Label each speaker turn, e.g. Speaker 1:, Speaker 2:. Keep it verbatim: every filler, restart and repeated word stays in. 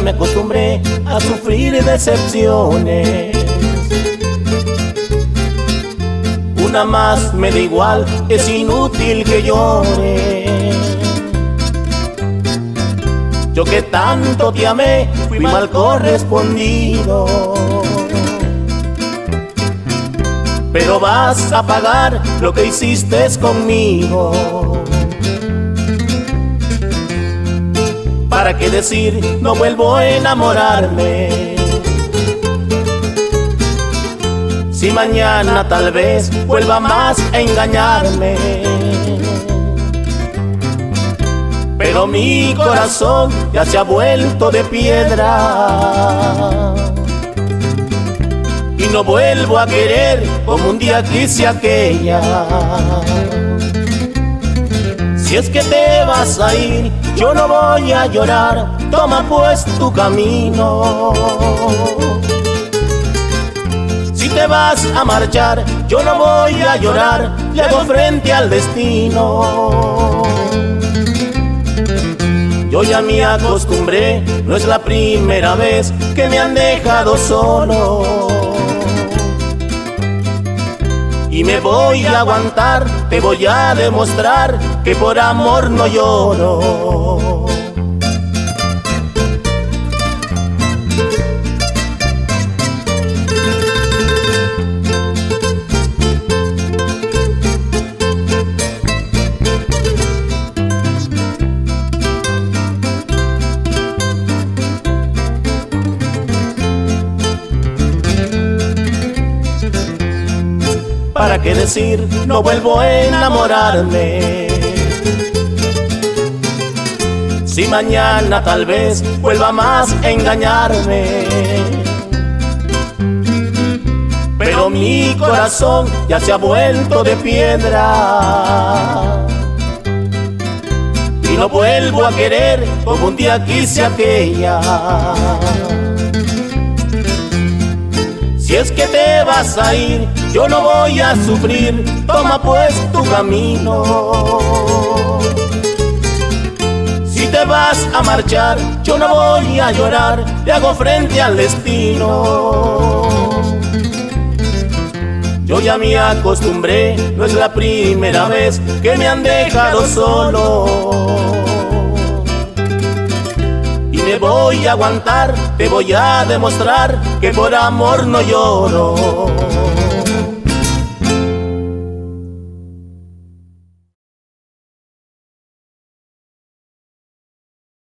Speaker 1: me acostumbré a sufrir decepciones. Una más me da igual, es inútil que llore. Yo que tanto te amé, fui mal correspondido. Pero vas a pagar lo que hiciste conmigo. ¿Para qué decir no vuelvo a enamorarme? Si mañana tal vez vuelva más a engañarme. Pero mi corazón ya se ha vuelto de piedra. Y no vuelvo a querer como un día quise aquella. Si es que te vas a ir, yo no voy a llorar, toma pues tu camino. Si te vas a marchar, yo no voy a llorar, le hago frente al destino. Yo ya me acostumbré, no es la primera vez que me han dejado solo. Y me voy a aguantar, te voy a demostrar que por amor no lloro. ¿Para qué decir no vuelvo a enamorarme? Si mañana tal vez vuelva más a engañarme. Pero mi corazón ya se ha vuelto de piedra. Y no vuelvo a querer como un día quise aquella. Si es que te vas a ir, yo no voy a sufrir, toma pues tu camino. Si te vas a marchar, yo no voy a llorar, le hago frente al destino. Yo ya me acostumbré, no es la primera vez que me han dejado solo. Me voy a aguantar, te voy a demostrar que por amor no lloro.